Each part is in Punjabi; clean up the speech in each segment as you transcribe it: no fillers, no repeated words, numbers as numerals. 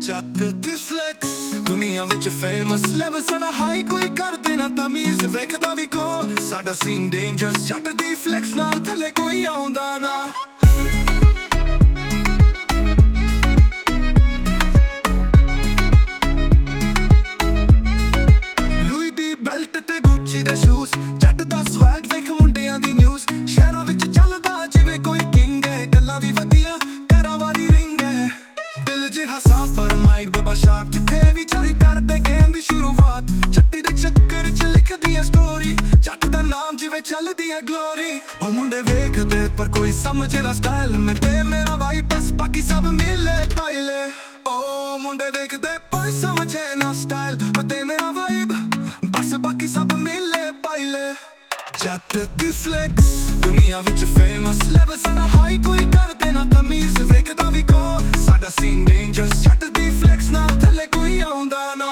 ਜੱਟ ਦੀ ਫਲੈਕਸ ਦੁਨੀਆ ਵਿੱਚ ਫੇਮਸ ਲੈਵਲ ਸਾਡਾ ਹਾਈ ਕੋਈ ਕਰਦੇ ਨਾ ਤਮੀਜ਼ ਵੇਖਦਾ ਵੀ ਕੋ ਸਾਡਾ ਸੀਨ ਡੇਂਜਰਸ ਜੱਟ ਦੀ ਫਲੈਕਸ ਨਾਲ ਥੱਲੇ ਕੋਈ ਆਉਂਦਾ ਨਾ ਲੂਈ ਦੀ ਬੈਲਟ ਤੇ ਗੁੱਚੀ ਦੇ ਸ਼ੂਜ਼ ਜੱਟ ਦਾ ਸਵੈਗ ਵੇਖ ਮੁੰਡਿਆਂ ਦੀ ਨਿਊਜ਼ ਸ਼ਹਿਰਾਂ ਵਿੱਚ ਚੱਲਦਾ ਜਿਵੇਂ ਕੋਈ ਕਿੰਗ ਹੈ ਗੱਲਾਂ ਵੀ ਵਧੀਆ ਘਰਾਂ ਵਾਲੀ ਰਿੰਗ ਹੈ ਦਿਲ ਜਿਹਾ ਸਾਫ ਫਰਮਾਈਡ ਬਾਬਾ ਸ਼ਾਹ ਜਿੱਥੇ ਵੀ ਚੋਰੀ ਕਰਦੇ ਗੇਮ ਦੀ ਸ਼ੁਰੂਆਤ ਚੱਟੀ ਦੇ ਚੱਕਰ ਚ ਲਿਖਦੀ ਹੈ ਸਟੋਰੀ ਜੱਟ ਦਾ ਨਾਮ ਜਿਵੇਂ ਚੱਲਦੀ ਹੈ ਗਲੋਰੀ ਉਹ ਮੁੰਡੇ ਵੇਖਦੇ ਪਰ ਕੋਈ ਸਮਝੇ ਨਾ ਸਟਾਈਲ ਮੈਂ ਤੇ ਮੇਰਾ ਵਾਈ ਬਸ ਬਾਕੀ ਸਭ ਮਿਲੇ ਪਾਇਲੇ ਉਹ ਮੁੰਡੇ ਦੇਖਦੇ ਪਰ ਸਮਝੇ ਨਾ ਸਟਾਈਲ ਮੈਂ ਤੇ ਮੇਰਾ ਵਾਈਬ ਬਸ ਬਾਕੀ ਸਭ ਮਿਲੇ ਪਾਇਲੇ ਜੱਟ ਦੀ ਫਲੈਕਸ ਦੁਨੀਆ ਵਿੱਚ ਫੇਮਸ ਲੈਵਲ ਸਾਡਾ ਹਾਈ ਕੋਈ ਕਰਦੇ ਨਾ ਤਮੀਜ਼ ਵੇਖਦਾ ਵੀ ਕੋ ਸਾਡਾ ਸੀਨ ਡੇਂਜਰਸ ਜੱਟ ਦੀ ਫਲੈਕਸ ਨਾਲ ਥੱਲੇ ਕੋਈ ਆਉਂਦਾ ਨਾ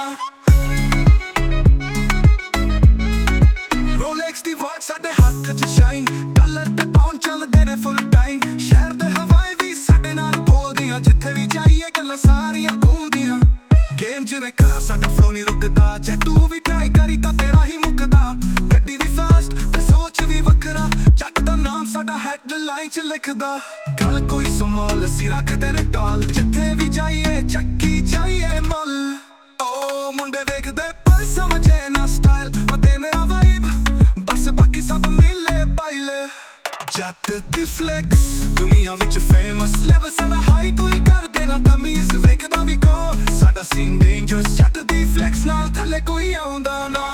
ਰੋਲੈਕਸ ਦੀ ਵਾਚ ਸਾਡੇ ਹੱਥ 'ਚ ਸ਼ਾਈਨ ਡਾਲਰ ਤੇ ਪਾਉਂਡ ਚੱਲਦੇ ਨੇ ਫੁੱਲ ਟਾਈਮ ਸ਼ਹਿਰ ਦੇ ਹਵਾਈ ਵੀ ਸਾਡੇ ਨਾਲ ਬੋਲਦੀਆਂ ਜਿੱਥੇ ਵੀ ਜਾਈਏ ਗੱਲਾਂ ਸਾਰੀਆਂ ਘੁੰਮਦੀਆਂ ਗੇਮ ਜਿਵੇਂ ਕਾ ਸਾਡਾ ਫਲੋ ਨਹੀਂ ਰੁਕਦਾ ਜੇ ਤੂੰ ਵੀ ਟਰਾਈ ਕਰੀ ਤਾਂ ਤੇਰਾ ਹੀ ਮੁੱਕਦਾ ਗੱਡੀ ਵੀ ਫਾਸਟ ਤੇ ਸੋਚ ਵੀ ਵੱਖਰਾ ਜੱਟ ਦਾ ਨਾਮ ਸਾਡਾ ਹੈਡਲਾਈਨ 'ਚ ਲਿਖਦਾ ਗੱਲ ਕੋਈ ਸਮਾਲ ਅਸੀਂ ਰੱਖਦੇ ਨੇ ਟਾਲ ਜਿੱਥੇ ਵੀ ਜਾਈਏ ਚੱਕੀ ਜਾਈਏ ਮੱਲ ਓ ਮੁੰਡੇ ਵੇਖਦੇ ਪਰ ਸਮਝੇ ਨਾ ਸਟਾਈਲ ਅਤੇ ਮੇਰਾ ਵਾਈਬ ਬਸ ਬਾਕੀ ਸਭ ਮਿਲੇ ਪਾਇਲੇ ਜੱਟ ਦੀ ਫਲੈਕਸ ਦੁਨੀਆ ਵਿੱਚ ਫੇਮਸ ਲੈਵਲ ਸਾਡਾ ਹਾਈ ਕੋਈ ਕਰਦੇ ਨਾ ਤਮੀਜ਼ ਵੇਖਦਾ ਵੀ ਕੋ ਸਾਡਾ ਸੀਨ ਡੇਂਜਰਸ ਜੱਟ ਦੀ ਫਲੈਕਸ ਨਾਲ ਥੱਲੇ ਕੋਈ ਆਉਂਦਾ ਨਾ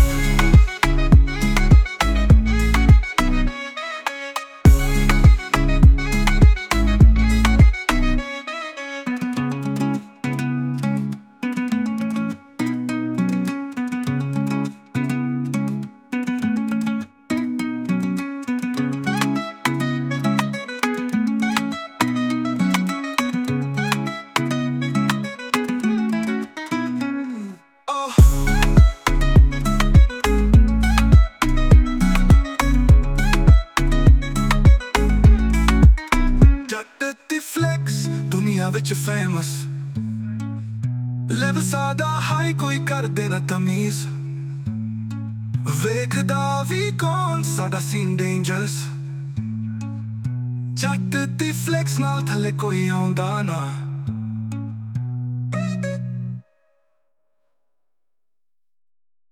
ਵਿੱਚ ਫੇਮਸ ਲੈਵਲ ਸਾਡਾ ਹਾਈ ਕੋਈ ਕਰਦੇ ਨਾ ਤਮੀਜ਼ ਵੇਖਦਾ ਵੀ ਕੌਣ ਸਾਡਾ ਸੀਨ ਡੇਂਜਰਸ ਜੱਟ ਦੀ ਫਲੈਕਸ ਨਾਲ ਥੱਲੇ ਕੋਈ ਆਉਂਦਾ ਨਾ